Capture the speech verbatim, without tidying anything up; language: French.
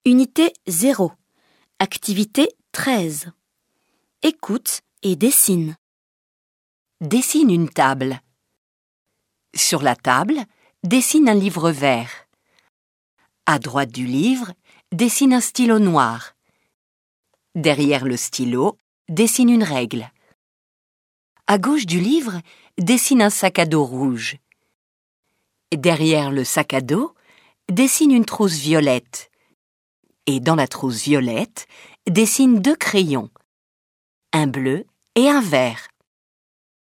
Unité zéro. Activité treize. Écoute et dessine. Dessine une table. Sur la table, dessine un livre vert. À droite du livre, dessine un stylo noir. Derrière le stylo, dessine une règle. À gauche du livre, dessine un sac à dos rouge. Derrière le sac à dos, dessine une trousse violette. Et dans la trousse violette, dessine deux crayons, un bleu et un vert.